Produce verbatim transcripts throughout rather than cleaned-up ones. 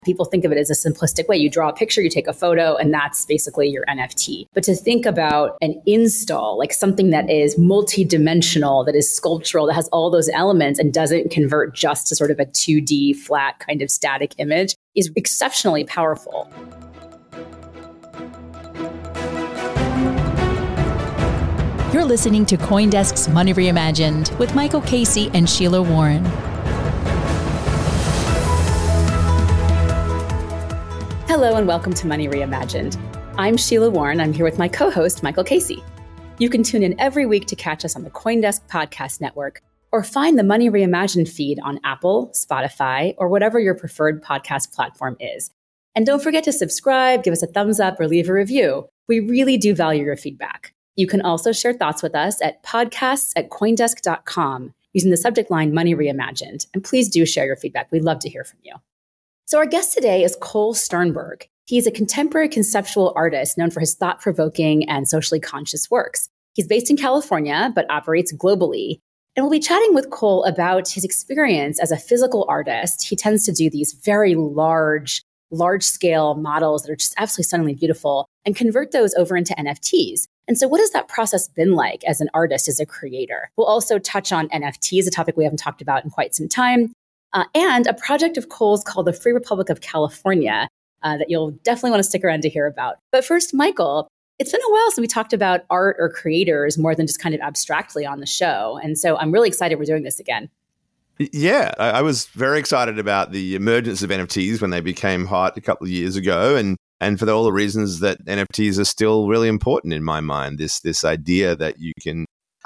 People think of it as a simplistic way. You draw a picture, you take a photo, and that's basically your N F T. But to think about an install, like something that is multi-dimensional, that is sculptural, that has all those elements and doesn't convert just to sort of a two D flat kind of static image, is exceptionally powerful. You're listening to CoinDesk's Money Reimagined with Michael Casey and Sheila Warren. Hello and welcome to Money Reimagined. I'm Sheila Warren. I'm here with my co-host, Michael Casey. You can tune in every week to catch us on the CoinDesk Podcast Network or find the Money Reimagined feed on Apple, Spotify, or whatever your preferred podcast platform is. And don't forget to subscribe, give us a thumbs up, or leave a review. We really do value your feedback. You can also share thoughts with us at podcasts at coindesk dot com using the subject line Money Reimagined. And please do share your feedback. We'd love to hear from you. So our guest today is Cole Sternberg. He's a contemporary conceptual artist known for his thought-provoking and socially conscious works. He's based in California, but operates globally. And we'll be chatting with Cole about his experience as a physical artist. He tends to do these very large, large-scale models that are just absolutely stunningly beautiful and convert those over into N F Ts. And so what has that process been like as an artist, as a creator? We'll also touch on N F Ts, a topic we haven't talked about in quite some time. Uh, and a project of Cole's called the Free Republic of California uh, that you'll definitely want to stick around to hear about. But first, Michael, it's been a while since we talked about art or creators more than just kind of abstractly on the show. And so I'm really excited we're doing this again. Yeah, I, I was very excited about the emergence of N F Ts when they became hot a couple of years ago. And and for all the reasons that N F Ts are still really important in my mind, this this idea that you can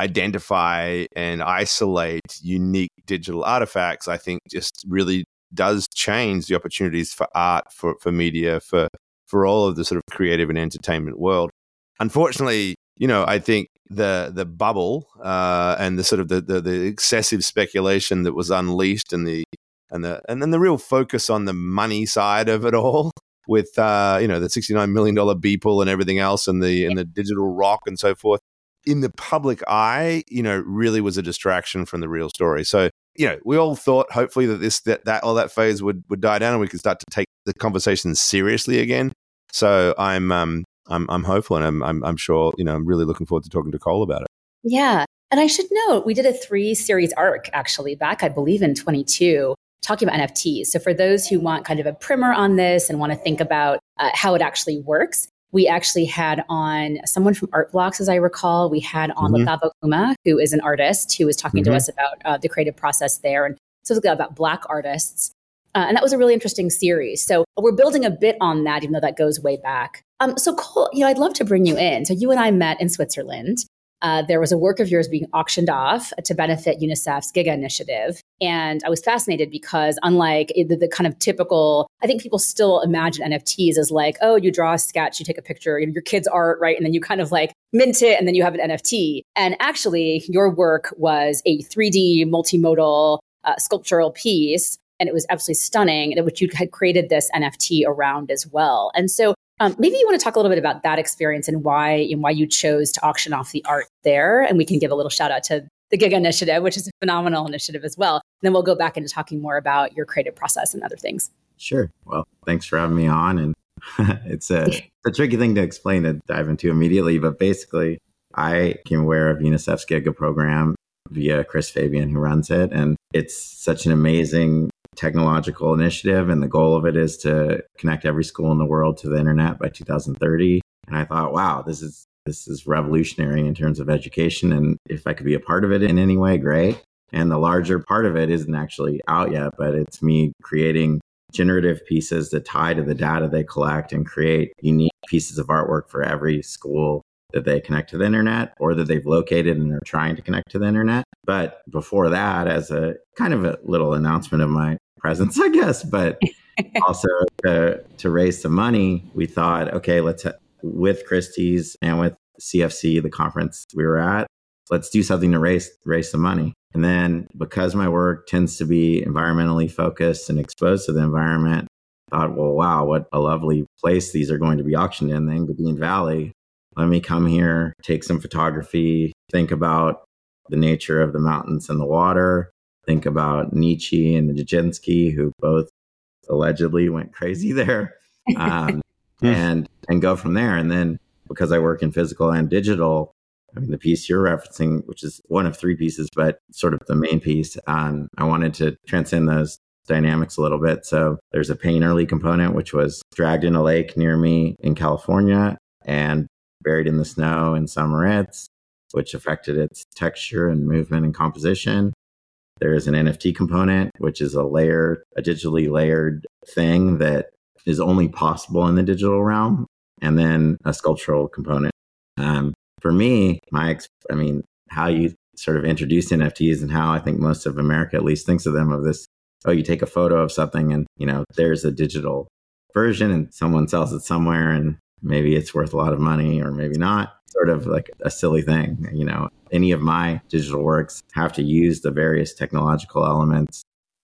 identify and isolate unique digital artifacts, I think just really does change the opportunities for art, for, for media, for, for all of the sort of creative and entertainment world. Unfortunately, you know, I think the the bubble uh, and the sort of the, the the excessive speculation that was unleashed and the and the and then the real focus on the money side of it all with uh, you know, the sixty-nine million dollars Beeple and everything else and the and the digital rock and so forth, in the public eye, you know, really was a distraction from the real story. So, you know, we all thought hopefully that this, that, that all that phase would, would die down and we could start to take the conversation seriously again. So I'm, um, I'm, I'm hopeful and I'm, I'm, I'm sure, you know, I'm really looking forward to talking to Cole about it. Yeah. And I should note, we did a three series arc actually back, I believe in twenty-two, talking about N F Ts. So for those who want kind of a primer on this and want to think about uh, how it actually works, we actually had on someone from Art Blocks, as I recall. We had on mm-hmm. Latabo Kuma, who is an artist who was talking mm-hmm. to us about uh, the creative process there and specifically about Black artists. Uh, and that was a really interesting series. So we're building a bit on that, even though that goes way back. Um, so Cole, you know, I'd love to bring you in. So you and I met in Switzerland. Uh, there was a work of yours being auctioned off to benefit UNICEF's Giga initiative. And I was fascinated because unlike the, the kind of typical, I think people still imagine N F Ts as like, oh, you draw a sketch, you take a picture, you know, your kid's art, right? And then you kind of like mint it and then you have an N F T. And actually your work was a three D multimodal uh, sculptural piece. And it was absolutely stunning, which you had created this N F T around as well. And so Um, maybe you want to talk a little bit about that experience and why and why you chose to auction off the art there. And we can give a little shout out to the Giga initiative, which is a phenomenal initiative as well. And then we'll go back into talking more about your creative process and other things. Sure. Well, thanks for having me on. And it's a, it's a tricky thing to explain to dive into immediately. But basically, I became aware of UNICEF's Giga program via Chris Fabian, who runs it. And it's such an amazing technological initiative, and the goal of it is to connect every school in the world to the internet by two thousand thirty. And I thought, wow, this is this is revolutionary in terms of education, and if I could be a part of it in any way, great. And the larger part of it isn't actually out yet, but it's me creating generative pieces that tie to the data they collect and create unique pieces of artwork for every school that they connect to the internet or that they've located and they're trying to connect to the internet. But before that, as a kind of a little announcement of my presence, I guess, but also to, to raise some money, we thought, okay, let's, ha- with Christie's and with C F C, the conference we were at, let's do something to raise, raise some money. And then because my work tends to be environmentally focused and exposed to the environment, I thought, well, wow, what a lovely place these are going to be auctioned in, the Engadine Valley. Let me come here, take some photography, think about the nature of the mountains and the water, think about Nietzsche and Nijinsky, who both allegedly went crazy there, um, and and go from there. And then because I work in physical and digital, I mean, the piece you're referencing, which is one of three pieces, but sort of the main piece, um, I wanted to transcend those dynamics a little bit. So there's a painterly component, which was dragged in a lake near me in California and buried in the snow in St. Moritz, which affected its texture and movement and composition. There is an N F T component, which is a layered, a digitally layered thing that is only possible in the digital realm, and then a sculptural component. Um, for me, my, ex- I mean, how you sort of introduce N F Ts and how I think most of America at least thinks of them of this, oh, you take a photo of something and, you know, there's a digital version and someone sells it somewhere and maybe it's worth a lot of money or maybe not. Sort of like a silly thing. You know, any of my digital works have to use the various technological elements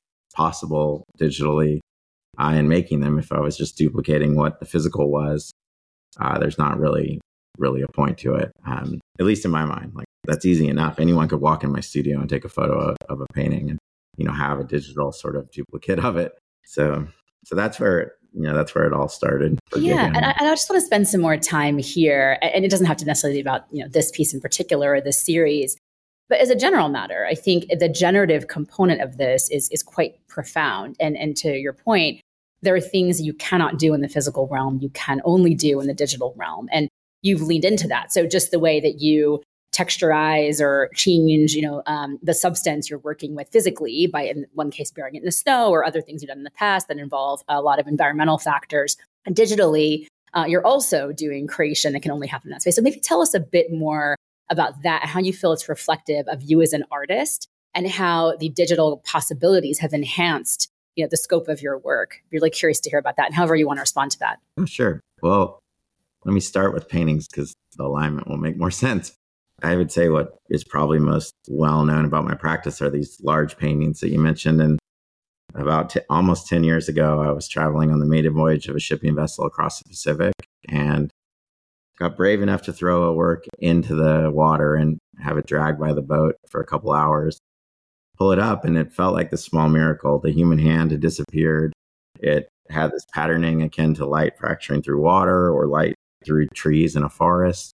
possible digitally uh, in making them. If I was just duplicating what the physical was, uh, there's not really, really a point to it. Um, at least in my mind, like that's easy enough. Anyone could walk in my studio and take a photo of, of a painting and, you know, have a digital sort of duplicate of it. So, so that's where, you know, that's where it all started. Yeah. And I, and I just want to spend some more time here. And it doesn't have to necessarily be about, you know, this piece in particular or this series. But as a general matter, I think the generative component of this is is quite profound. And, and to your point, there are things you cannot do in the physical realm, you can only do in the digital realm. And you've leaned into that. So just the way that you texturize or change, you know, um, the substance you're working with physically by, in one case, burying it in the snow, or other things you've done in the past that involve a lot of environmental factors. And digitally, uh, you're also doing creation that can only happen in that space. So maybe tell us a bit more about that, how you feel it's reflective of you as an artist and how the digital possibilities have enhanced, you know, the scope of your work. I'm really curious to hear about that and however you want to respond to that. Oh, sure. Well, let me start with paintings because the alignment will make more sense. I would say what is probably most well known about my practice are these large paintings that you mentioned. And about t- almost ten years ago, I was traveling on the maiden voyage of a shipping vessel across the Pacific and got brave enough to throw a work into the water and have it dragged by the boat for a couple hours, pull it up. And it felt like this small miracle. The human hand had disappeared. It had this patterning akin to light fracturing through water or light through trees in a forest.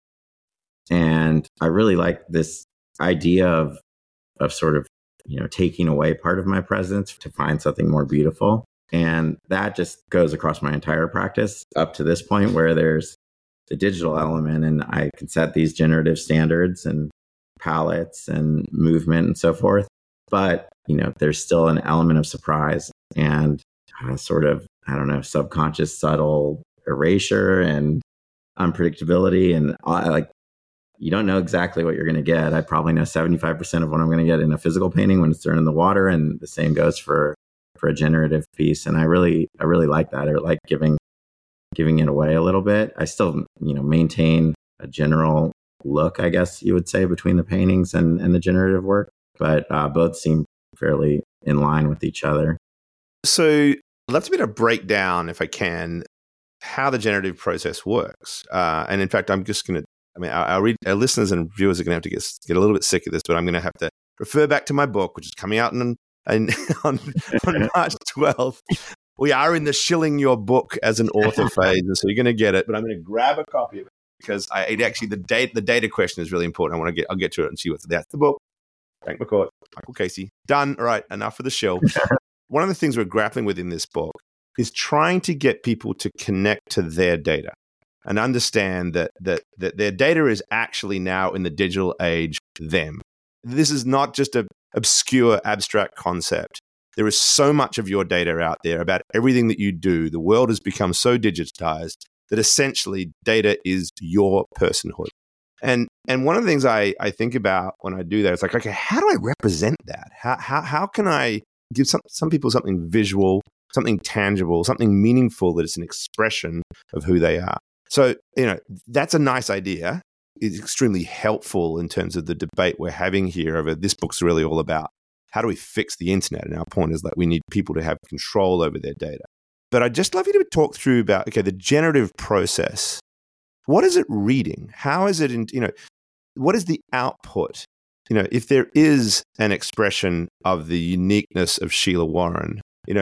And I really like this idea of of sort of, you know, taking away part of my presence to find something more beautiful. And that just goes across my entire practice up to this point where there's the digital element and I can set these generative standards and palettes and movement and so forth. But, you know, there's still an element of surprise and uh, sort of, I don't know, subconscious, subtle erasure and unpredictability. And uh, like, you don't know exactly what you're going to get. I probably know seventy-five percent of what I'm going to get in a physical painting when it's thrown in the water. And the same goes for, for a generative piece. And I really, I really like that. I like giving, giving it away a little bit. I still, you know, maintain a general look, I guess you would say, between the paintings and, and the generative work, but uh, both seem fairly in line with each other. So I'd love to be able to break down, if I can, how the generative process works. Uh, and in fact, I'm just going to, I mean, our, our, read, our listeners and viewers are going to have to get, get a little bit sick of this, but I'm going to have to refer back to my book, which is coming out in, in, on, on March twelfth. We are in the shilling your book as an author phase, and so you're going to get it. But I'm going to grab a copy of it because I it actually the date the data question is really important. I want to get I'll get to it and see what's that's the book. Frank McCourt, Michael Casey. Done. All right, enough for the shill. One of the things we're grappling with in this book is trying to get people to connect to their data and understand that that that their data is actually now in the digital age them. This is not just an obscure abstract concept. There is so much of your data out there about everything that you do. The world has become so digitized that essentially data is your personhood. And and one of the things I, I think about when I do that is like, okay, how do I represent that? How how how can I give some some people something visual, something tangible, something meaningful that is an expression of who they are? So, you know, that's a nice idea. It's extremely helpful in terms of the debate we're having here over this book's really all about how do we fix the internet? And our point is that we need people to have control over their data. But I'd just love you to talk through about, okay, the generative process. What is it reading? How is it, in, you know, what is the output? You know, if there is an expression of the uniqueness of Sheila Warren, you know,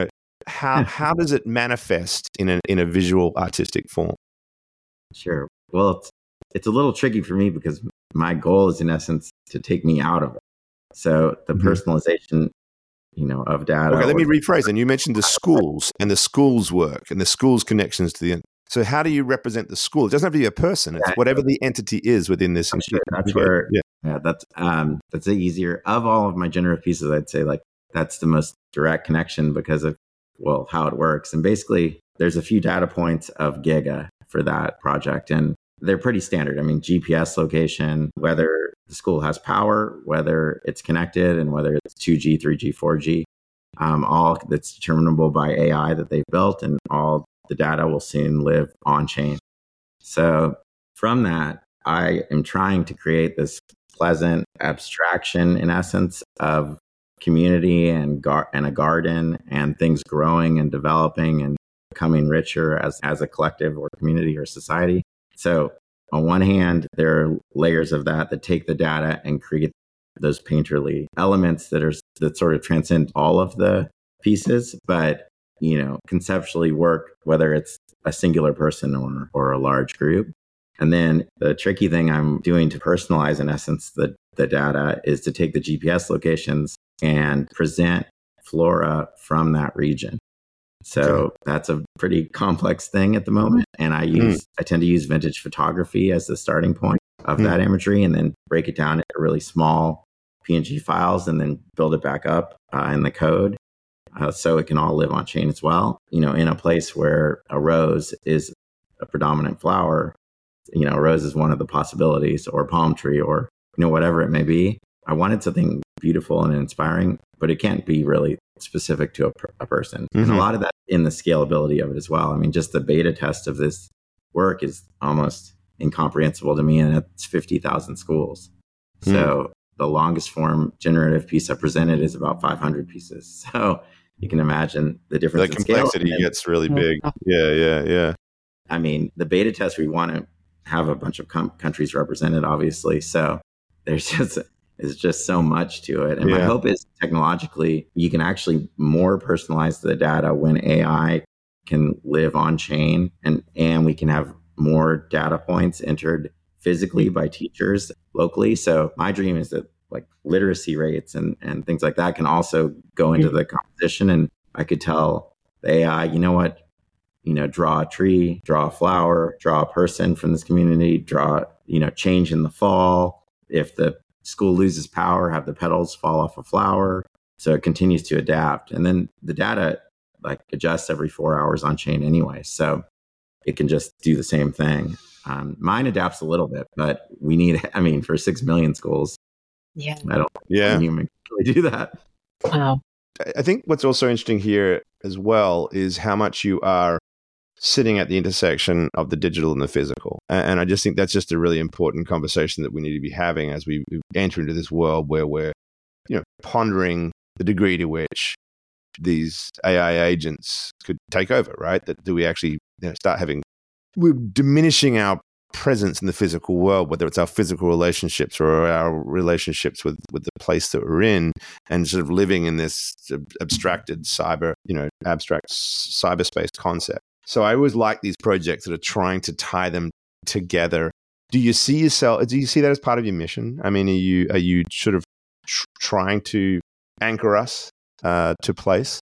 how how does it manifest in a in a visual artistic form? Sure. Well, it's, it's a little tricky for me because my goal is in essence to take me out of it. So the mm-hmm. personalization, you know, of data. Okay, let me rephrase. And you mentioned the schools and the schools work and the schools connections to the. So how do you represent the school? It doesn't have to be a person. It's whatever the entity is within this. That's, sure. that's where. Yeah. yeah, that's um, that's easier. Of all of my generative pieces, I'd say like that's the most direct connection because of well how it works. And basically, there's a few data points of Giga for that project, and they're pretty standard. I mean, G P S location, whether the school has power, whether it's connected, and whether it's two G, three G, four G, um, all that's determinable by A I that they've built, and all the data will soon live on chain. So from that, I am trying to create this pleasant abstraction, in essence, of community and gar- and a garden and things growing and developing and becoming richer as, as a collective or community or society. So on one hand, there are layers of that that take the data and create those painterly elements that are that sort of transcend all of the pieces, but you know, conceptually work whether it's a singular person or or a large group. And then the tricky thing I'm doing to personalize, in essence, the, the data is to take the G P S locations and present flora from that region. So okay. that's a pretty complex thing at the moment. And I use, mm. I tend to use vintage photography as the starting point of mm. that imagery and then break it down into really small P N G files and then build it back up uh, in the code. Uh, so it can all live on chain as well. You know, in a place where a rose is a predominant flower, you know, a rose is one of the possibilities, or a palm tree, or, you know, whatever it may be. I wanted something beautiful and inspiring, but it can't be really specific to a, per- a person. Mm-hmm. And a lot of that in the scalability of it as well. I mean, just the beta test of this work is almost incomprehensible to me, and it's fifty thousand schools. Mm. So the longest form generative piece I presented is about five hundred pieces. So you can imagine the difference. The complexity in gets really big. Yeah, yeah, yeah. I mean, the beta test, we want to have a bunch of com- countries represented, obviously. So there's just there's just so much to it. And yeah. my hope is technologically, you can actually more personalize the data when A I can live on chain, and, and we can have more data points entered physically by teachers locally. So my dream is that like literacy rates and, and things like that can also go into the composition. And I could tell the A I, you know what, you know, draw a tree, draw a flower, draw a person from this community, draw, you know, change in the fall. If the school loses power, have the petals fall off a flower. So it continues to adapt. And then the data like adjusts every four hours on chain anyway. So it can just do the same thing. Um, mine adapts a little bit, but we need, I mean, for six million schools, yeah, I don't yeah. think human can really do that. Wow. I think what's also interesting here as well is how much you are sitting at the intersection of the digital and the physical. And I just think that's just a really important conversation that we need to be having as we enter into this world where we're, you know, pondering the degree to which these A I agents could take over, right? That do we actually you know, start having, we're diminishing our presence in the physical world, whether it's our physical relationships or our relationships with, with the place that we're in, and sort of living in this abstracted cyber, you know, abstract cyberspace concept. So I always like these projects that are trying to tie them together. Do you see yourself, do you see that as part of your mission? I mean, are you, are you sort of tr- trying to anchor us uh, to place?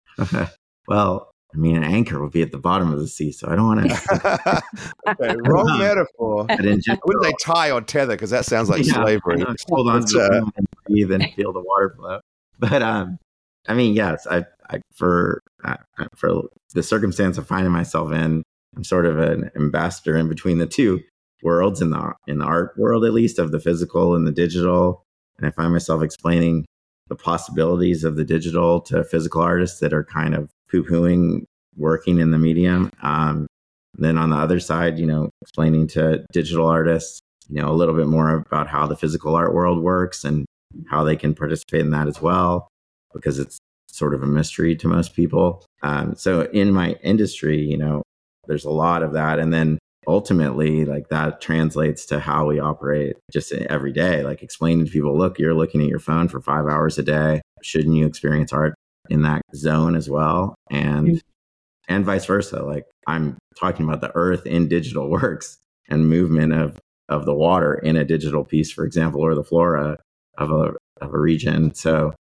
Well, I mean, an anchor would be at the bottom of the sea, so I don't want to. Okay, wrong um, metaphor. But in general, I wouldn't say tie or tether because that sounds like yeah, slavery. Hold on to uh, and breathe and feel the water flow. But um, I mean, yes, I, I for uh, for the circumstance of finding myself in, I'm sort of an ambassador in between the two worlds in the in the art world, at least, of the physical and the digital, and I find myself explaining the possibilities of the digital to physical artists that are kind of poo-pooing working in the medium. Um, then on the other side, you know, explaining to digital artists, you know, a little bit more about how the physical art world works and how they can participate in that as well, because it's sort of a mystery to most people. Um, so in my industry, you know, there's a lot of that. And then ultimately, like that translates to how we operate just every day, like explaining to people, look, you're looking at your phone for five hours a day. Shouldn't you experience art in that zone as well? And and vice versa. Like I'm talking about the earth in digital works and movement of, of the water in a digital piece, for example, or the flora of a, of a region. So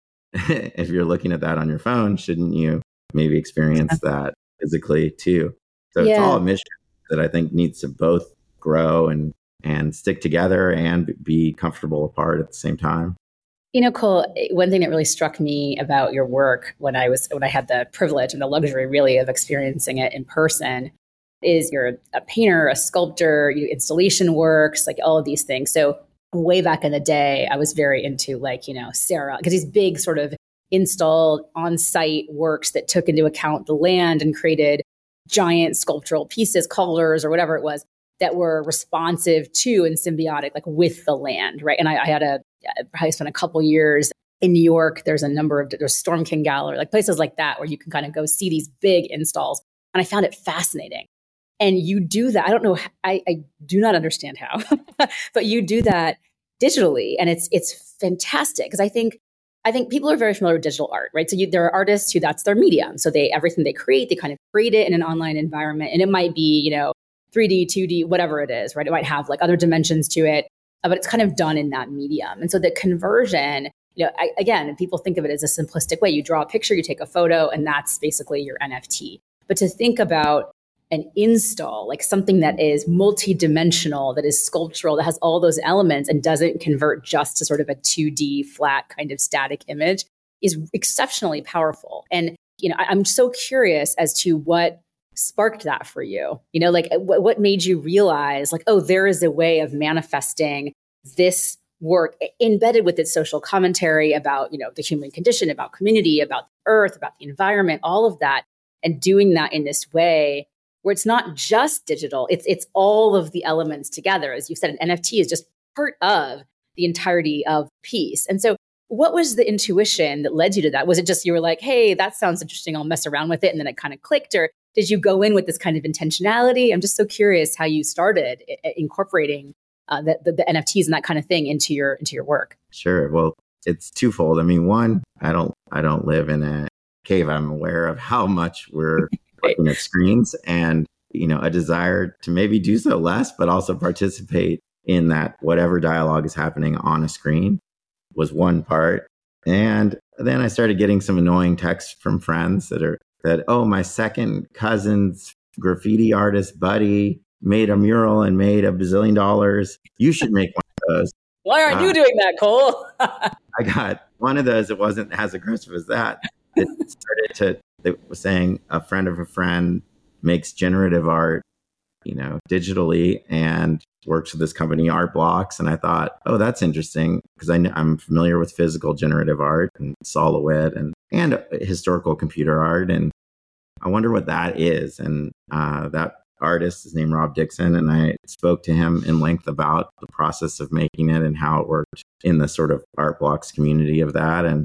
if you're looking at that on your phone, shouldn't you maybe experience that physically too? So yeah. It's all a mission that I think needs to both grow and, and stick together and be comfortable apart at the same time. You know, Cole, one thing that really struck me about your work when I was when I had the privilege and the luxury really of experiencing it in person is you're a painter, a sculptor, you installation works, like all of these things. So way back in the day, I was very into like, you know, Sarah, because these big sort of installed on-site works that took into account the land and created giant sculptural pieces, colors or whatever it was that were responsive to and symbiotic like with the land, right? And I, I had a I probably spent a couple years in New York. There's a number of there's Storm King Gallery, like places like that where you can kind of go see these big installs. And I found it fascinating. And you do that. I don't know. I, I do not understand how, but you do that digitally, and it's it's fantastic because I think I think people are very familiar with digital art, right? So you, there are artists who that's their medium. So they everything they create, they kind of create it in an online environment, and it might be you know three D, two D, whatever it is, right? It might have like other dimensions to it, but it's kind of done in that medium. And so the conversion, you know, I, again, people think of it as a simplistic way. You draw a picture, you take a photo, and that's basically your N F T. But to think about an install, like something that is multi-dimensional, that is sculptural, that has all those elements and doesn't convert just to sort of a two D flat kind of static image is exceptionally powerful. And, you know, I, I'm so curious as to what sparked that for you. You know, like what, what made you realize like, oh, there is a way of manifesting this work embedded with its social commentary about, you know, the human condition, about community, about the earth, about the environment, all of that, and doing that in this way where it's not just digital, it's it's all of the elements together. As you said, an N F T is just part of the entirety of the piece. And so what was the intuition that led you to that? Was it just you were like, hey, that sounds interesting, I'll mess around with it, and then it kind of clicked? Or did you go in with this kind of intentionality? I'm just so curious how you started I- incorporating uh, the, the, the N F Ts and that kind of thing into your into your work. Sure. Well, it's twofold. I mean, one, I don't I don't live in a cave. I'm aware of how much we're looking at screens, and you know, a desire to maybe do so less, but also participate in that whatever dialogue is happening on a screen was one part. And then I started getting some annoying texts from friends that are that, oh, my second cousin's graffiti artist buddy made a mural and made a bazillion dollars. You should make one of those. Why aren't uh, you doing that, Cole? I got one of those. It wasn't as aggressive as that. It started to, it was saying a friend of a friend makes generative art, you know, digitally and works with this company, Art Blocks. And I thought, oh, that's interesting because I know, I'm familiar with physical generative art and Solowit and, and historical computer art. And I wonder what that is. And uh, that artist is named Rob Dixon. And I spoke to him in length about the process of making it and how it worked in the sort of Art Blocks community of that. And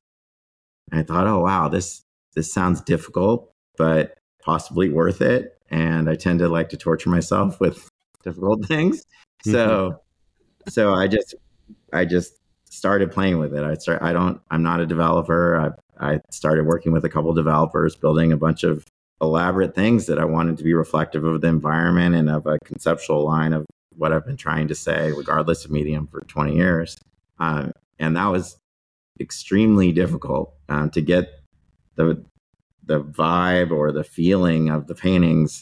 I thought, oh, wow, this this sounds difficult, but possibly worth it. And I tend to like to torture myself with difficult things. Mm-hmm. So so I just I just started playing with it. I start I don't I'm not a developer. I I started working with a couple of developers, building a bunch of elaborate things that I wanted to be reflective of the environment and of a conceptual line of what I've been trying to say, regardless of medium, for twenty years. Uh, and that was extremely difficult um, to get the the vibe or the feeling of the paintings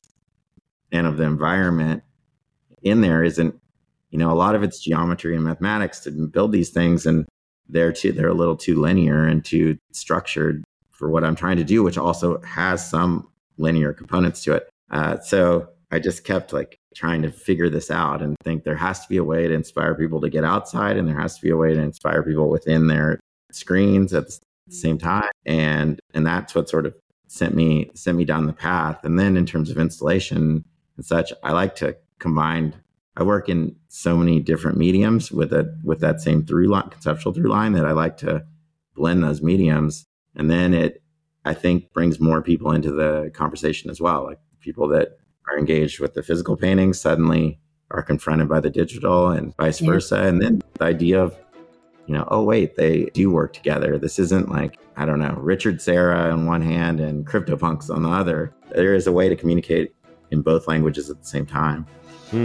and of the environment in there. Isn't, you know, a lot of it's geometry and mathematics to build these things, and they're too they're a little too linear and too structured for what I'm trying to do, which also has some linear components to it. Uh, so I just kept like trying to figure this out and think there has to be a way to inspire people to get outside, and there has to be a way to inspire people within their screens at the same time. And and that's what sort of sent me sent me down the path. And then in terms of installation and such, I like to combine. I work in so many different mediums with a with that same through line, conceptual through line, that I like to blend those mediums. And then it, I think, brings more people into the conversation as well. Like people that are engaged with the physical paintings suddenly are confronted by the digital and vice versa. Yeah. And then the idea of you know, oh, wait, they do work together. This isn't like, I don't know, Richard Serra on one hand and CryptoPunks on the other. There is a way to communicate in both languages at the same time. Hmm.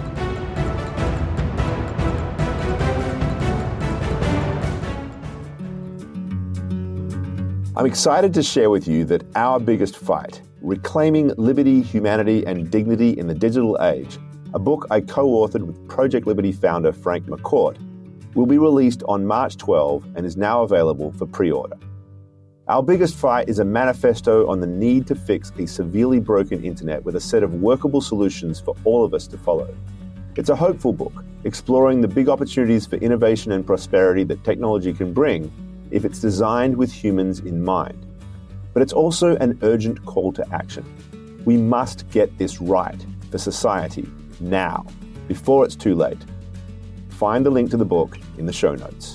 I'm excited to share with you that Our Biggest Fight, Reclaiming Liberty, Humanity and Dignity in the Digital Age, a book I co-authored with Project Liberty founder Frank McCourt, will be released on March twelfth and is now available for pre-order. Our Biggest Fight is a manifesto on the need to fix a severely broken internet with a set of workable solutions for all of us to follow. It's a hopeful book, exploring the big opportunities for innovation and prosperity that technology can bring if it's designed with humans in mind. But it's also an urgent call to action. We must get this right for society now, before it's too late. Find the link to the book in the show notes.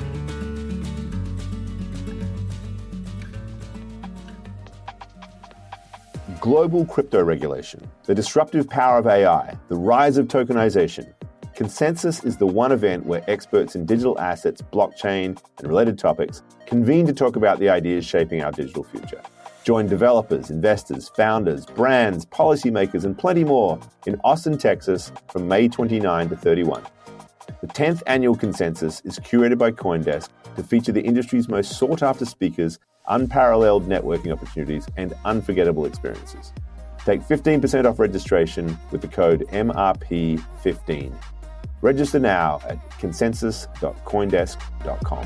Global crypto regulation, the disruptive power of A I, the rise of tokenization. Consensus is the one event where experts in digital assets, blockchain, and related topics convene to talk about the ideas shaping our digital future. Join developers, investors, founders, brands, policymakers, and plenty more in Austin, Texas from May twenty-ninth to thirty-first. The tenth annual Consensus is curated by CoinDesk to feature the industry's most sought-after speakers, unparalleled networking opportunities, and unforgettable experiences. Take fifteen percent off registration with the code M R P fifteen. Register now at consensus dot coindesk dot com.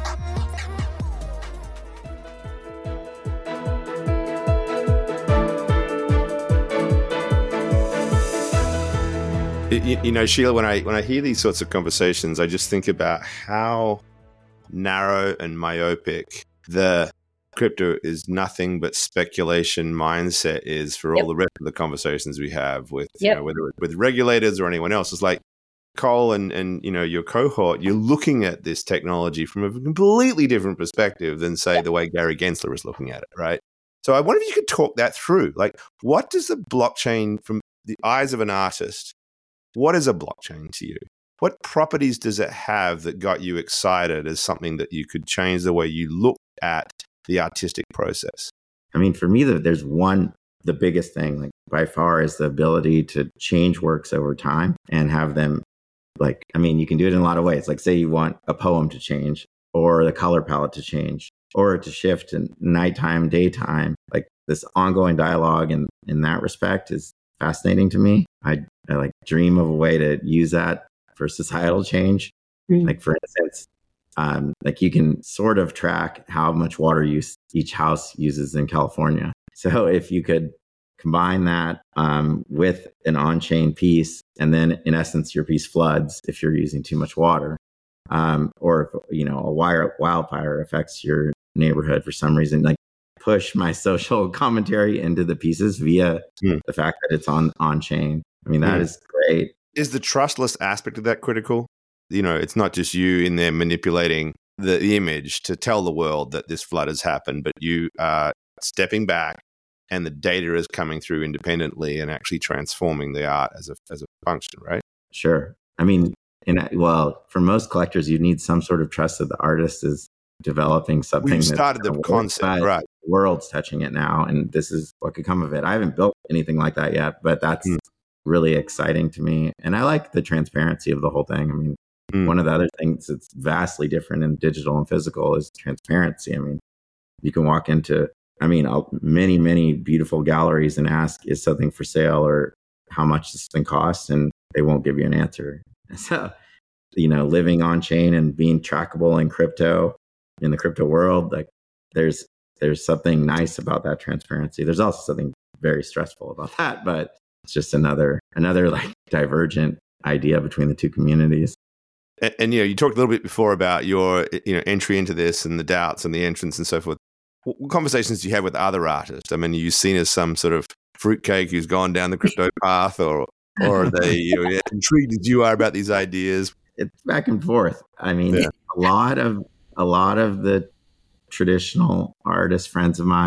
You, you know, Sheila, when I when I hear these sorts of conversations, I just think about how narrow and myopic the crypto is nothing but speculation mindset is for Yep. all the rest of the conversations we have with, Yep. you know, whether it's with regulators or anyone else. It's like Cole and, and, you know, your cohort, you're looking at this technology from a completely different perspective than, say, Yep. the way Gary Gensler is looking at it, right? So I wonder if you could talk that through. Like, what does the blockchain, from the eyes of an artist, what is a blockchain to you? What properties does it have that got you excited as something that you could change the way you look at the artistic process? I mean, for me, the, there's one, the biggest thing, like by far, is the ability to change works over time and have them, like, I mean, you can do it in a lot of ways. Like, say you want a poem to change, or the color palette to change, or to shift in nighttime, daytime. Like, this ongoing dialogue in, in that respect is fascinating to me. I, I like dream of a way to use that for societal change. Mm. Like, for instance, um, like you can sort of track how much water use each house uses in California. So if you could combine that um, with an on-chain piece, and then in essence, your piece floods if you're using too much water, um, or if, you know, a wire, wildfire affects your neighborhood for some reason, like push my social commentary into the pieces via Mm. the fact that it's on on-chain. I mean, that Mm. is great. Is the trustless aspect of that critical? You know, it's not just you in there manipulating the, the image to tell the world that this flood has happened, but you are stepping back and the data is coming through independently and actually transforming the art as a as a function, right? Sure. I mean, in, well, for most collectors, you need some sort of trust that the artist is developing something. We've that's started the gonna work, concept, but right? The world's touching it now, and this is what could come of it. I haven't built anything like that yet, but that's Mm. really exciting to me. And I like the transparency of the whole thing. I mean, Mm. one of the other things that's vastly different in digital and physical is transparency. I mean, you can walk into, I mean, I'll- many, many beautiful galleries and ask, is something for sale, or how much this thing costs? And they won't give you an answer. So, you know, living on chain and being trackable in crypto, in the crypto world, like there's, there's something nice about that transparency. There's also something very stressful about that, but it's just another, another like divergent idea between the two communities. And, and you know, you talked a little bit before about your you know entry into this and the doubts and the entrance and so forth. What, what conversations do you have with other artists? I mean, are you seen as some sort of fruitcake who's gone down the crypto path, or or are they you know, intrigued as you are about these ideas? It's back and forth. I mean, Yeah. a lot of a lot of the traditional artist friends of mine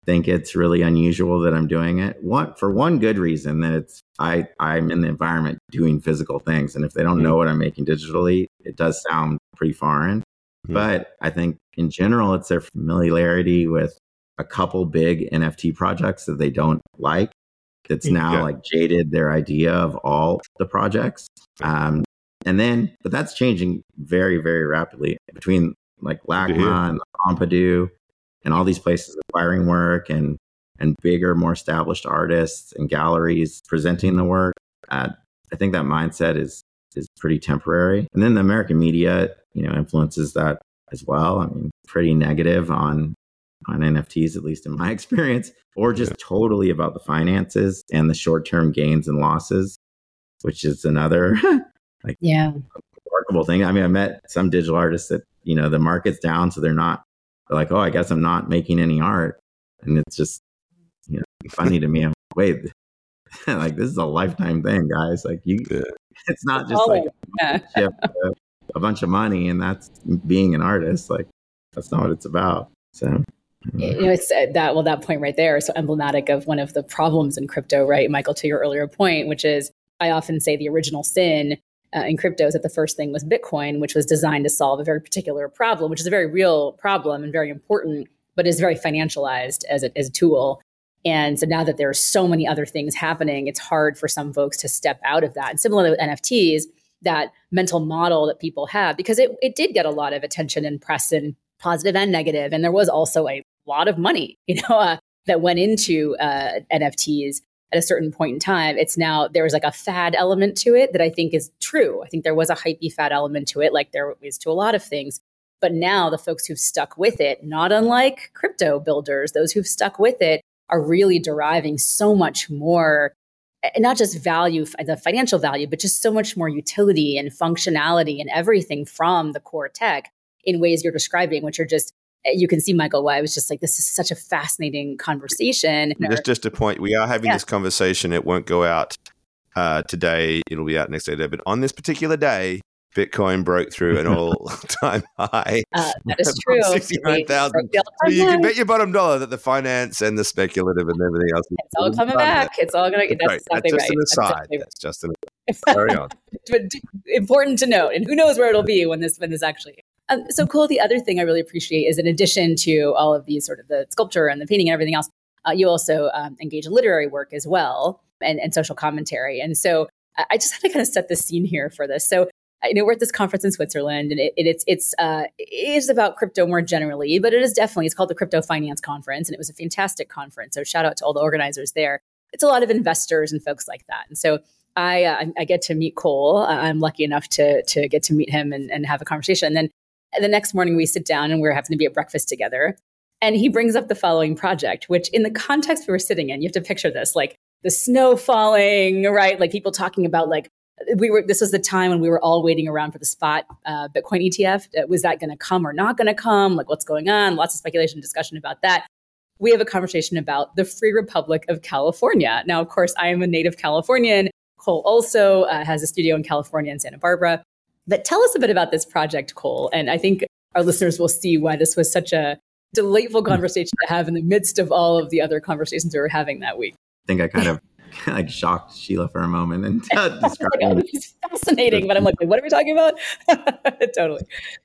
think it's really unusual that I'm doing it. One for one good reason, that it's I I'm in the environment doing physical things, and if they don't mm-hmm. know what I'm making digitally, it does sound pretty foreign. Mm-hmm. But I think in general, it's their familiarity with a couple big N F T projects that they don't like. That's now yeah. like jaded their idea of all the projects. Um, and then, but that's changing very, very rapidly between like LACMA and Pompidou and all these places acquiring work and and bigger, more established artists and galleries presenting the work. Uh, I think that mindset is is pretty temporary. And then the American media, you know, influences that as well. I mean, pretty negative on on N F Ts, at least in my experience, or just yeah. totally about the finances and the short-term gains and losses, which is another like yeah remarkable thing. I mean, I met some digital artists that, you know, the market's down, so they're not they're like, oh, I guess I'm not making any art. And it's just, you know, funny to me. I'm like, wait, like this is a lifetime thing, guys. Like you, yeah. it's not just oh, like yeah. a, a, a bunch of money and that's being an artist. Like that's not what it's about. So. You know, it's that, well, that point right there is so emblematic of one of the problems in crypto, right, Michael, to your earlier point, which is I often say the original sin uh, in crypto is that the first thing was Bitcoin, which was designed to solve a very particular problem, which is a very real problem and very important, but is very financialized as a, as a tool. And so now that there are so many other things happening, it's hard for some folks to step out of that. And similarly with N F Ts, that mental model that people have, because it, it did get a lot of attention and press and positive and negative. And there was also a lot of money, you know, uh, that went into uh, N F Ts at a certain point in time. It's now, there was like a fad element to it that I think is true. I think there was a hypey fad element to it, like there is to a lot of things. But now the folks who've stuck with it, not unlike crypto builders, those who've stuck with it are really deriving so much more, not just value, the financial value, but just so much more utility and functionality and everything from the core tech in ways you're describing, which are just, you can see, Michael, why I was just like, this is such a fascinating conversation. Just, just a point, we are having yeah. this conversation. It won't go out uh, today. It'll be out next day. But on this particular day, Bitcoin broke through an all-time high. Uh, that is true. sixty-nine thousand. So you can bet your bottom dollar that the finance and the speculative and everything else. It's all coming back. It. It's all going to, that's exactly that's just right. An aside. That's, exactly that's just an aside. Carry on. But important to note, and who knows where it'll be when this, when this actually Um, so cool. The other thing I really appreciate is in addition to all of these sort of the sculpture and the painting and everything else, uh, you also um, engage in literary work as well and, and social commentary. And so uh, I just had to kind of set the scene here for this. So I know we're at this conference in Switzerland and it, it, it's it's uh, it is about crypto more generally, but it is definitely, it's called the Crypto Finance Conference. And it was a fantastic conference. So shout out to all the organizers there. It's a lot of investors and folks like that. And so I uh, I get to meet Cole. I'm lucky enough to to get to meet him and, and have a conversation. And then the next morning we sit down and we're having to be at breakfast together. And he brings up the following project, which in the context we were sitting in, you have to picture this, like the snow falling, right? Like people talking about like, we were, this was the time when we were all waiting around for the spot uh, Bitcoin E T F. Was that going to come or not going to come? Like what's going on? Lots of speculation and discussion about that. We have a conversation about the Free Republic of California. Now, of course, I am a native Californian. Cole also uh, has a studio in California in Santa Barbara. But tell us a bit about this project, Cole. And I think our listeners will see why this was such a delightful conversation to have in the midst of all of the other conversations we were having that week. I think I kind of like shocked Sheila for a moment and uh, described like, oh, it's fascinating. But I'm like, what are we talking about? Totally.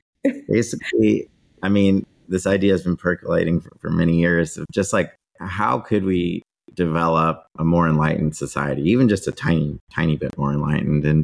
Basically, I mean, this idea has been percolating for, for many years of just like, how could we develop a more enlightened society, even just a tiny, tiny bit more enlightened? And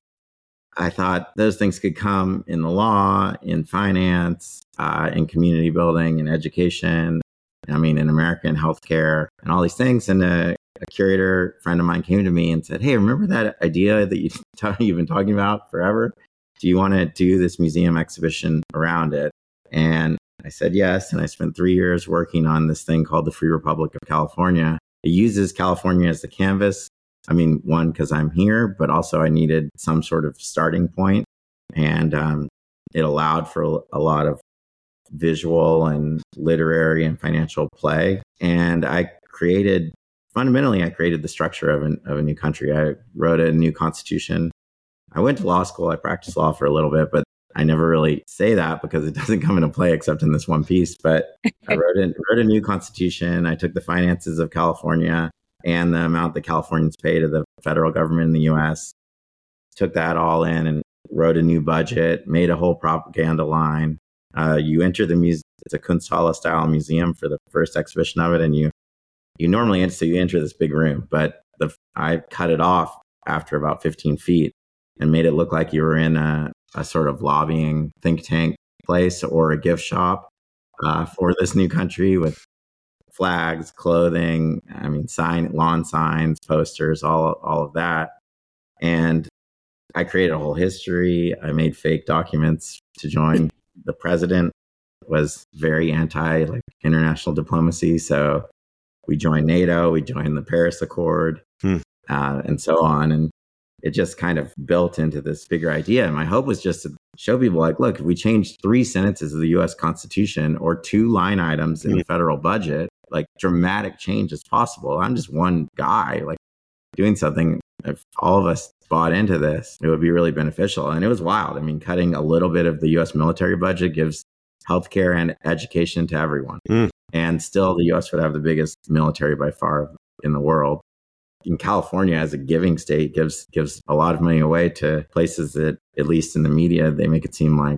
I thought those things could come in the law, in finance, uh, in community building, in education. I mean, in American healthcare and all these things. And a, a curator friend of mine came to me and said, "Hey, remember that idea that you t- you've been talking about forever? Do you want to do this museum exhibition around it?" And I said yes. And I spent three years working on this thing called the Free Republic of California. It uses California as the canvas. I mean, one, because I'm here, but also I needed some sort of starting point. And um, it allowed for a lot of visual and literary and financial play. And I created, fundamentally, I created the structure of, an, of a new country. I wrote a new constitution. I went to law school. I practiced law for a little bit, but I never really say that because it doesn't come into play except in this one piece. But I wrote, in, wrote a new constitution. I took the finances of California and the amount that Californians pay to the federal government in the U S, took that all in and wrote a new budget, made a whole propaganda line. Uh, you enter the museum, it's a Kunsthalle style museum for the first exhibition of it. And you, you normally enter, so you enter this big room, but the, I cut it off after about fifteen feet and made it look like you were in a, a sort of lobbying think tank place or a gift shop uh, for this new country with flags, clothing, I mean, sign, lawn signs, posters, all, all of that. And I created a whole history. I made fake documents to join. The president was very anti like international diplomacy. So we joined NATO, we joined the Paris Accord, hmm. uh, and so on. And it just kind of built into this bigger idea. And my hope was just to show people like, look, if we change three sentences of the U S Constitution or two line items in mm-hmm. the federal budget, like dramatic change is possible. I'm just one guy like doing something. If all of us bought into this, it would be really beneficial. And it was wild. I mean, cutting a little bit of the U S military budget gives healthcare and education to everyone. Mm. And still the U S would have the biggest military by far in the world. In California, as a giving state, gives gives a lot of money away to places that, at least in the media, they make it seem like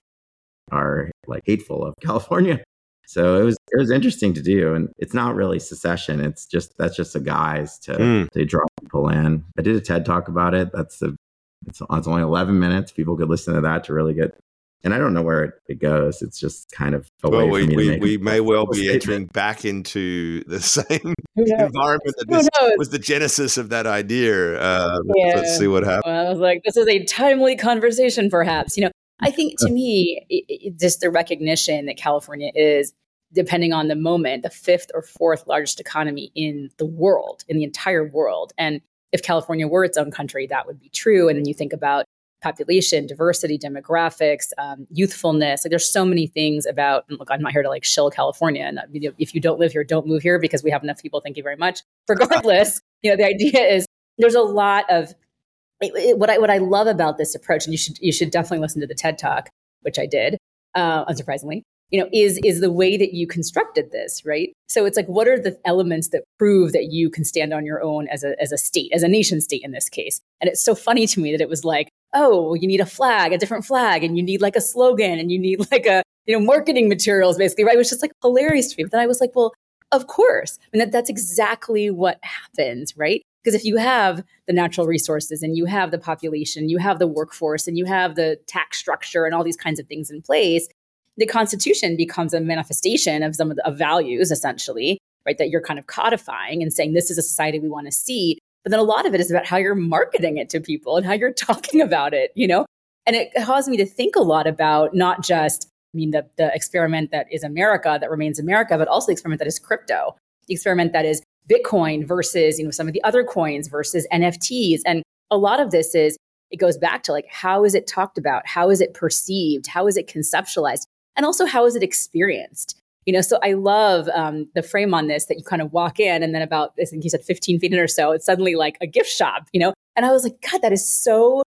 are like hateful of California. So it was it was interesting to do, and it's not really secession. It's just that's just a guise to mm. to draw people in. I did a TED talk about it. That's the it's, it's only eleven minutes. People could listen to that to really get. And I don't know where it, it goes. It's just kind of a well, way we, for me we, to make we it may well be entering back into the same environment that this was the genesis of that idea. Uh, yeah. Let's see what happens. Well, I was like, this is a timely conversation, perhaps. You know, I think to me, it, it, just the recognition that California is, depending on the moment, the fifth or fourth largest economy in the world, in the entire world. And if California were its own country, that would be true. And then you think about population, diversity, demographics, um, youthfulness. Like there's so many things about, and look, I'm not here to like shill California. And you know, if you don't live here, don't move here because we have enough people. Thank you very much. Regardless, you know, the idea is there's a lot of it, it, what I what I love about this approach, and you should you should definitely listen to the TED Talk, which I did, uh, unsurprisingly. You know, is is the way that you constructed this, right? So it's like, what are the elements that prove that you can stand on your own as a as a state, as a nation state in this case? And it's so funny to me that it was like, oh, you need a flag, a different flag, and you need like a slogan, and you need like a, you know, marketing materials, basically, right? It was just like hilarious to me. But then I was like, well, of course. I mean, that, that's exactly what happens, right? Because if you have the natural resources and you have the population, you have the workforce, and you have the tax structure and all these kinds of things in place, the Constitution becomes a manifestation of some of the of values, essentially, right? That you're kind of codifying and saying, this is a society we want to see. But then a lot of it is about how you're marketing it to people and how you're talking about it, you know? And it caused me to think a lot about not just, I mean, the, the experiment that is America, that remains America, but also the experiment that is crypto, the experiment that is Bitcoin versus, you know, some of the other coins versus N F Ts. And a lot of this is, it goes back to like, how is it talked about? How is it perceived? How is it conceptualized? And also, how is it experienced? You know, so I love um, the frame on this that you kind of walk in and then about, I think you said fifteen feet in or so, it's suddenly like a gift shop, you know? And I was like, God, that is so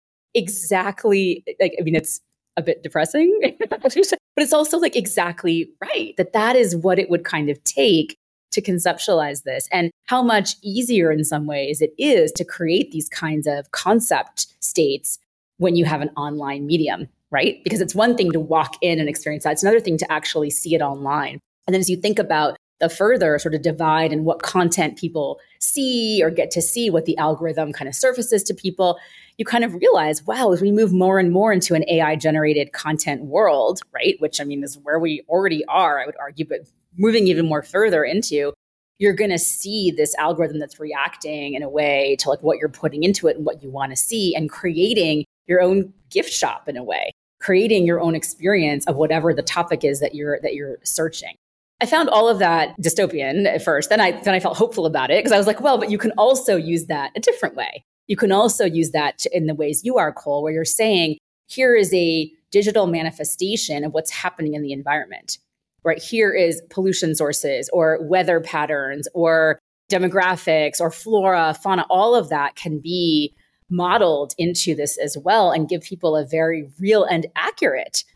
exactly, like, I mean, it's a bit depressing, but it's also like exactly right, that that is what it would kind of take to conceptualize this, and how much easier in some ways it is to create these kinds of concept states when you have an online medium. Right? Because it's one thing to walk in and experience that. It's another thing to actually see it online. And then as you think about the further sort of divide and what content people see or get to see, what the algorithm kind of surfaces to people, you kind of realize, wow, as we move more and more into an A I-generated content world, right? Which, I mean, is where we already are, I would argue, but moving even more further into, you're going to see this algorithm that's reacting in a way to like what you're putting into it and what you want to see, and creating your own gift shop in a way, creating your own experience of whatever the topic is that you're that you're searching. I found all of that dystopian at first. Then I then I felt hopeful about it because I was like, well, but you can also use that a different way. You can also use that to, in the ways you are, Cole, where you're saying, here is a digital manifestation of what's happening in the environment. Right? Here is pollution sources or weather patterns or demographics or flora, fauna. All of that can be modeled into this as well, and give people a very real and accurate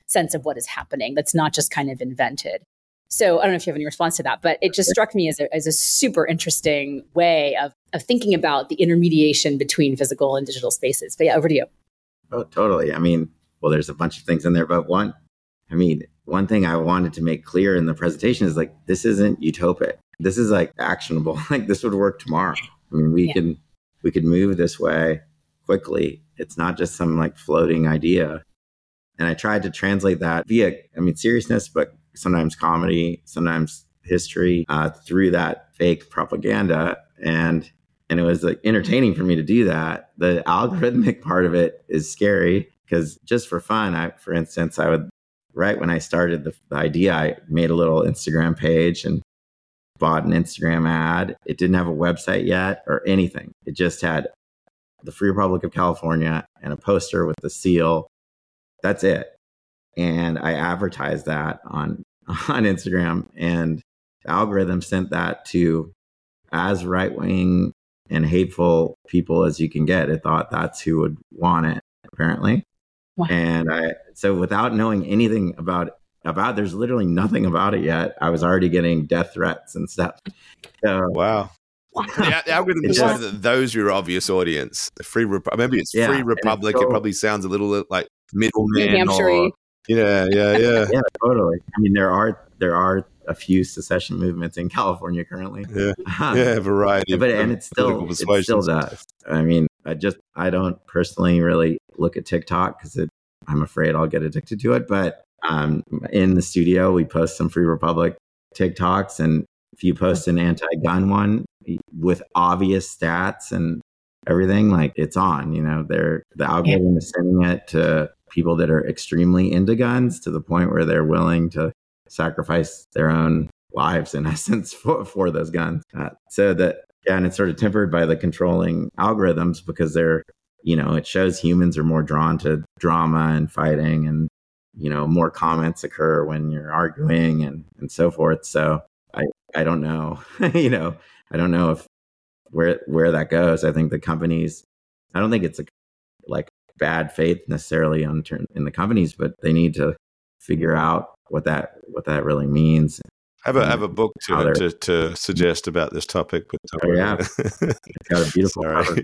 sense of what is happening that's not just kind of invented. So I don't know if you have any response to that, but it just struck me as a, as a super interesting way of, of thinking about the intermediation between physical and digital spaces. But yeah, over to you. Oh, totally. I mean, well, there's a bunch of things in there, but one, I mean, one thing I wanted to make clear in the presentation is like, this isn't utopic. This is like actionable. Like this would work tomorrow. I mean, we yeah. can, we could move this way quickly. It's not just some like floating idea. And I tried to translate that via, I mean, seriousness, but sometimes comedy, sometimes history, uh, through that fake propaganda. And and it was like entertaining for me to do that. The algorithmic part of it is scary because just for fun, I, for instance, I would, right when I started the, the idea, I made a little Instagram page and bought an Instagram ad. It didn't have a website yet or anything. It just had the Free Republic of California and a poster with the seal. That's it. And I advertised that on, on Instagram, and the algorithm sent that to as right-wing and hateful people as you can get. It thought that's who would want it, apparently. Wow. And I, so without knowing anything about, about, there's literally nothing about it yet. I was already getting death threats and stuff. So, wow. The, the algorithm decided that those are your obvious audience. The Free Republic, maybe it's yeah, Free Republic. So, it probably sounds a little like middleman or, yeah, yeah, yeah. Yeah, totally. I mean, there are, there are a few secession movements in California currently. Yeah, um, yeah, variety. But and it's still, it still does. I mean, I just, I don't personally really look at TikTok because it, I'm afraid I'll get addicted to it. But um, in the studio, we post some Free Republic TikToks, and if you post an anti-gun one with obvious stats and everything, like it's on. You know, they're the algorithm yeah. is sending it to people that are extremely into guns to the point where they're willing to sacrifice their own lives in essence for, for those guns. Uh, so that, yeah, and it's sort of tempered by the controlling algorithms because they're, you know, it shows humans are more drawn to drama and fighting, and, you know, more comments occur when you're arguing and, and so forth. So I, I don't know, you know, I don't know if where, where that goes. I think the companies, I don't think it's a, like bad faith necessarily on turn in the companies, but they need to figure out what that what that really means. I have a, have a book to, to to suggest about this topic. But oh, yeah, it's got a beautiful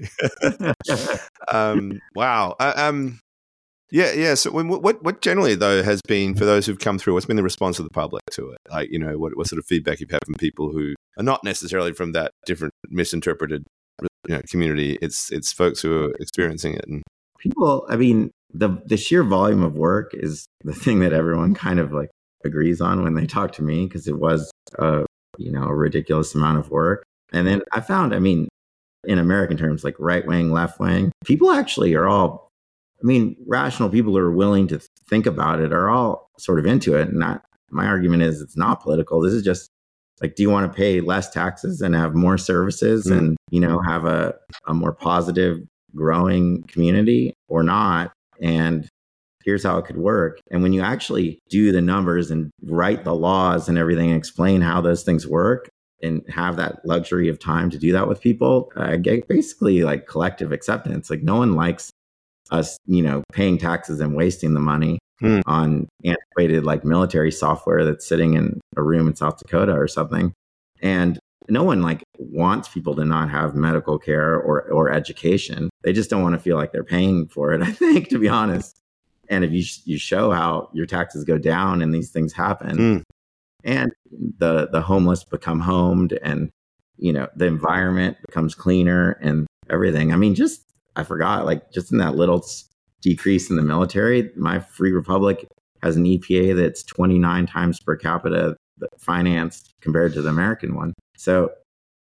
cover. um, wow. Uh, um, yeah, yeah. So, what what generally though has been for those who've come through? What's been the response of the public to it? Like, you know, what what sort of feedback you've had from people who are not necessarily from that different misinterpreted, you know, community? It's it's folks who are experiencing it. And people, I mean, the the sheer volume of work is the thing that everyone kind of like agrees on when they talk to me, because it was a, you know, a ridiculous amount of work. And then I found, I mean, in American terms, like right wing, left wing, people actually are all, I mean, rational people who are willing to think about it are all sort of into it. And I, my argument is it's not political. This is just like, do you want to pay less taxes and have more services mm. and, you know, have a, a more positive, growing community or not? And here's how it could work. And when you actually do the numbers and write the laws and everything and explain how those things work and have that luxury of time to do that with people, uh, get basically like collective acceptance. Like no one likes us, you know, paying taxes and wasting the money hmm. on antiquated like military software that's sitting in a room in South Dakota or something. And no one like wants people to not have medical care or, or education. They just don't want to feel like they're paying for it, I think, to be honest. And if you you show how your taxes go down and these things happen, mm. and the the homeless become homed, and you know the environment becomes cleaner and everything. I mean, just I forgot, like just in that little decrease in the military, my Free Republic has an E P A that's twenty-nine times per capita financed compared to the American one. So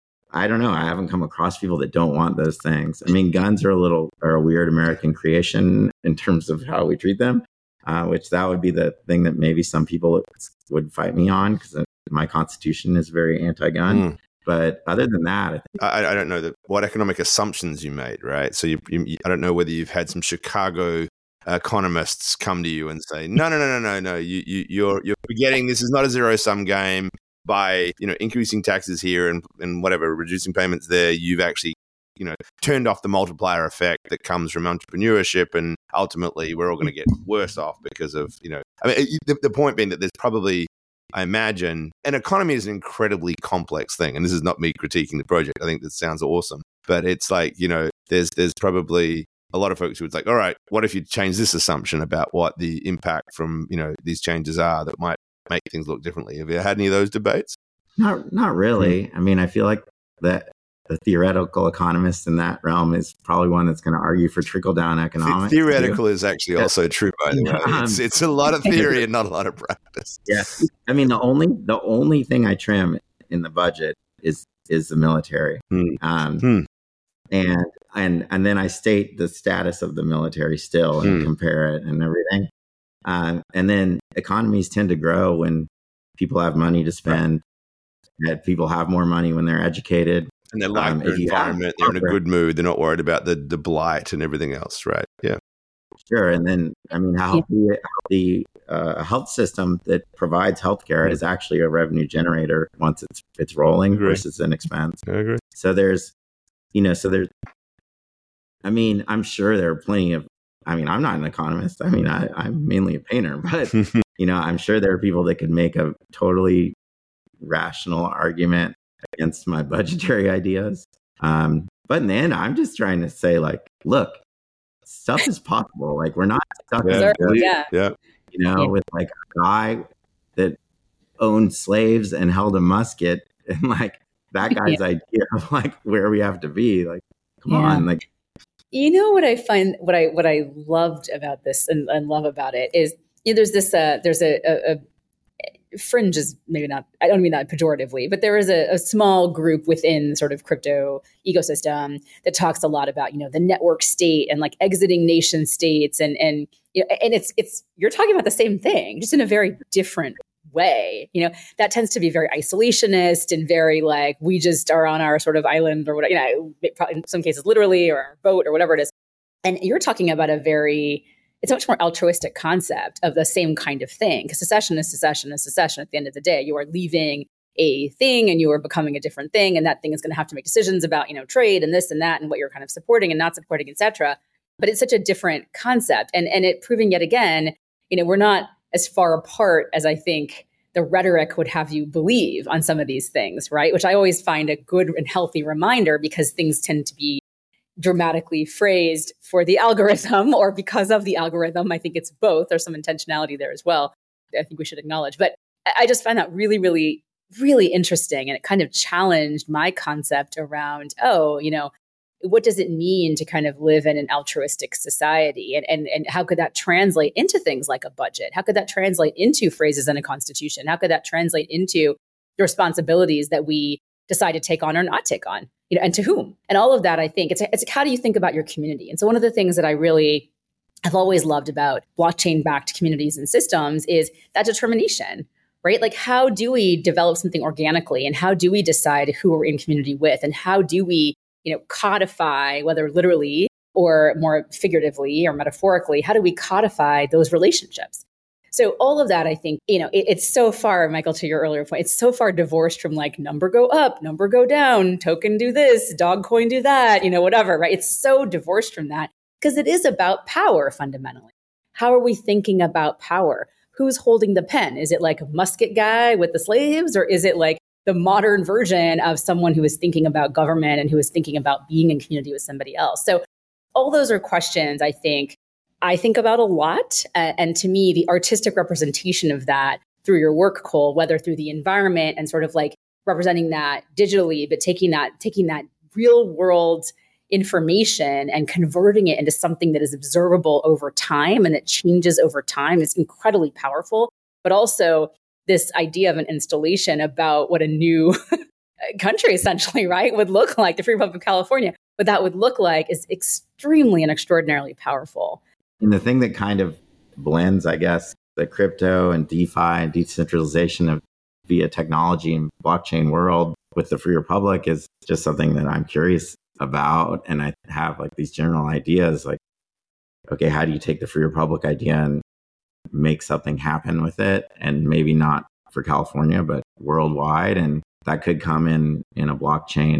I don't know. I haven't come across people that don't want those things. I mean, guns are a little are a weird American creation in terms of how we treat them, uh, which that would be the thing that maybe some people would fight me on because my Constitution is very anti-gun. Mm. But other than that, I, think- I, I don't know the, what economic assumptions you made, right? So you, you, I don't know whether you've had some Chicago economists come to you and say, no, no, no, no, no, no. You, you, you're you're forgetting this is not a zero sum game. By, you know, increasing taxes here and, and whatever, reducing payments there, you've actually, you know, turned off the multiplier effect that comes from entrepreneurship, and ultimately we're all going to get worse off because of, you know, I mean, the, the point being that there's probably, I imagine, an economy is an incredibly complex thing, and this is not me critiquing the project. I think this sounds awesome, but it's like, you know, there's there's probably a lot of folks who would like, all right, what if you change this assumption about what the impact from, you know, these changes are that might make things look differently? Have you had any of those debates? Not, not really. Mm-hmm. I mean, I feel like that the theoretical economist in that realm is probably one that's going to argue for trickle down economics. The- theoretical too. Is actually yeah. also true, by the way. Um, it's, it's a lot of theory and not a lot of practice. Yeah, I mean, the only the only thing I trim in the budget is is the military. Hmm. Um, hmm. And and and then I state the status of the military still and Hmm. compare it and everything. Um, and then economies tend to grow when people have money to spend. That people have more money when they're educated. And they like um, their environment. They're in a good mood. They're not worried about the, the blight and everything else, right? Yeah. Sure. And then, I mean, how yeah. the uh, health system that provides healthcare yeah. is actually a revenue generator once it's it's rolling versus an expense. I agree. So there's, you know, so there's, I mean, I'm sure there are plenty of, I mean, I'm not an economist. I mean, I, I'm mainly a painter, but, you know, I'm sure there are people that could make a totally rational argument against my budgetary ideas. Um, but in the end, I'm just trying to say, like, look, stuff is possible. Like, we're not stuck yeah, in yeah, yeah. you know, yeah. with like a guy that owned slaves and held a musket, and like that guy's yeah. idea of like where we have to be. Like, come yeah. on, like. You know what I find, what I what I loved about this and, and love about it is, you know, there's this, uh, there's a, a, a fringe is maybe not, I don't mean that pejoratively, but there is a, a small group within sort of crypto ecosystem that talks a lot about, you know, the network state and like exiting nation states. And, and, you know, and it's, it's, you're talking about the same thing, just in a very different way. You know, that tends to be very isolationist and very like, we just are on our sort of island or whatever, you know, probably in some cases literally, or our boat or whatever it is. And you're talking about a very, it's a much more altruistic concept of the same kind of thing, because secession is secession is secession. At the end of the day, you are leaving a thing and you are becoming a different thing, and that thing is going to have to make decisions about, you know, trade and this and that and what you're kind of supporting and not supporting, et cetera. But it's such a different concept, and and it proving yet again, you know, we're not as far apart as I think the rhetoric would have you believe on some of these things, right? Which I always find a good and healthy reminder, because things tend to be dramatically phrased for the algorithm or because of the algorithm. I think it's both. There's some intentionality there as well, I think we should acknowledge. But I just find that really, really, really interesting. And it kind of challenged my concept around, oh, you know, what does it mean to kind of live in an altruistic society? And, and, and how could that translate into things like a budget? How could that translate into phrases in a constitution? How could that translate into the responsibilities that we decide to take on or not take on, you know, and to whom? And all of that, I think, it's, it's how do you think about your community? And so one of the things that I really have always loved about blockchain-backed communities and systems is that determination, right? Like, how do we develop something organically, and how do we decide who we're in community with, and how do we, you know, codify, whether literally or more figuratively or metaphorically, how do we codify those relationships? So all of that, I think, you know, it, it's so far, Michael, to your earlier point, it's so far divorced from like number go up, number go down, token do this, dog coin do that, you know, whatever, right? It's so divorced from that because it is about power fundamentally. How are we thinking about power? Who's holding the pen? Is it like a musket guy with the slaves, or is it like the modern version of someone who is thinking about government and who is thinking about being in community with somebody else? So all those are questions I think I think about a lot. Uh, and to me, the artistic representation of that through your work, Cole, whether through the environment and sort of like representing that digitally, but taking that, taking that real world information and converting it into something that is observable over time and that changes over time is incredibly powerful. But also this idea of an installation about what a new country essentially, right, would look like, the Free Republic of California, what that would look like is extremely and extraordinarily powerful. And the thing that kind of blends, I guess, the crypto and DeFi and decentralization of via technology and blockchain world with the Free Republic is just something that I'm curious about. And I have like these general ideas like, okay, how do you take the Free Republic idea and make something happen with it? And maybe not for California, but worldwide. And that could come in in a blockchain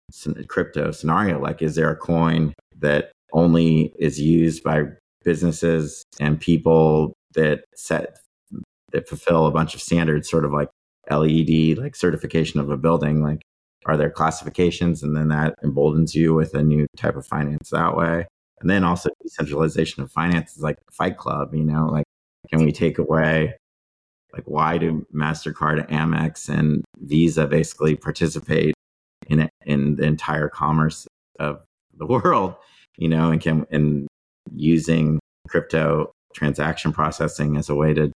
crypto scenario. Like, is there a coin that only is used by businesses and people that set that fulfill a bunch of standards, sort of like L E D, like certification of a building? Like, are there classifications? And then that emboldens you with a new type of finance that way. And then also decentralization of finance is like Fight Club, you know, like, can we take away, like, why do MasterCard, Amex, and Visa basically participate in it, in the entire commerce of the world, you know, and can, and using crypto transaction processing as a way to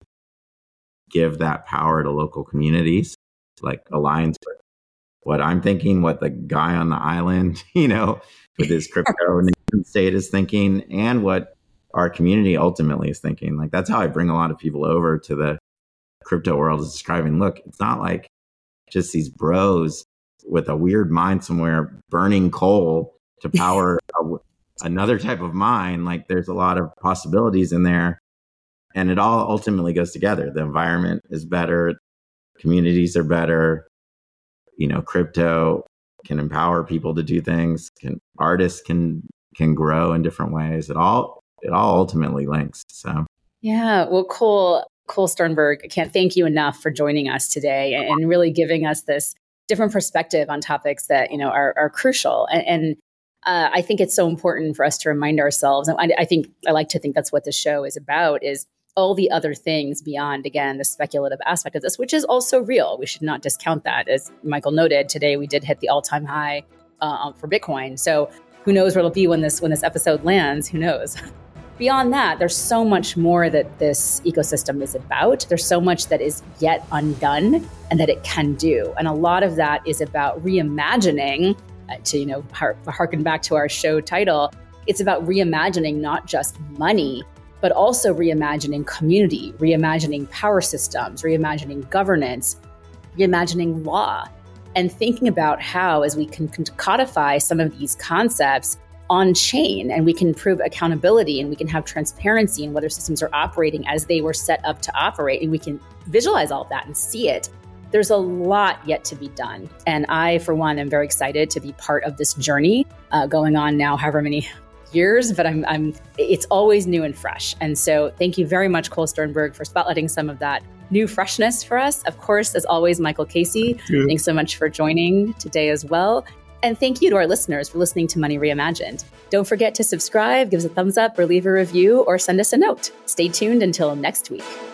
give that power to local communities, like, aligns with what I'm thinking, what the guy on the island, you know, with his crypto nation state is thinking, and what our community ultimately is thinking. Like, that's how I bring a lot of people over to the crypto world, is describing, look, it's not like just these bros with a weird mind somewhere burning coal to power a, another type of mine. Like, there's a lot of possibilities in there, and it all ultimately goes together. The environment is better, communities are better, you know, crypto can empower people to do things, can artists can can grow in different ways. It all it all ultimately links. So yeah, well, Cole Cole Sternberg, I can't thank you enough for joining us today and really giving us this different perspective on topics that, you know, are, are crucial. And, and uh, I think it's so important for us to remind ourselves. And I, I think I like to think that's what the show is about, is all the other things beyond, again, the speculative aspect of this, which is also real. We should not discount that. As Michael noted, today we did hit the all-time high uh, for Bitcoin. So who knows where it'll be when this when this episode lands? Who knows? Beyond that, there's so much more that this ecosystem is about. There's so much that is yet undone and that it can do. And a lot of that is about reimagining, uh, to, you know, har- harken back to our show title, it's about reimagining not just money, but also reimagining community, reimagining power systems, reimagining governance, reimagining law, and thinking about how, as we can codify some of these concepts on chain, and we can improve accountability, and we can have transparency in whether systems are operating as they were set up to operate, and we can visualize all of that and see it. There's a lot yet to be done. And I, for one, am very excited to be part of this journey uh, going on now, however many years, but I'm, I'm, it's always new and fresh. And so thank you very much, Cole Sternberg, for spotlighting some of that new freshness for us. Of course, as always, Michael Casey, thank thanks so much for joining today as well. And thank you to our listeners for listening to Money Reimagined. Don't forget to subscribe, give us a thumbs up, or leave a review, or send us a note. Stay tuned until next week.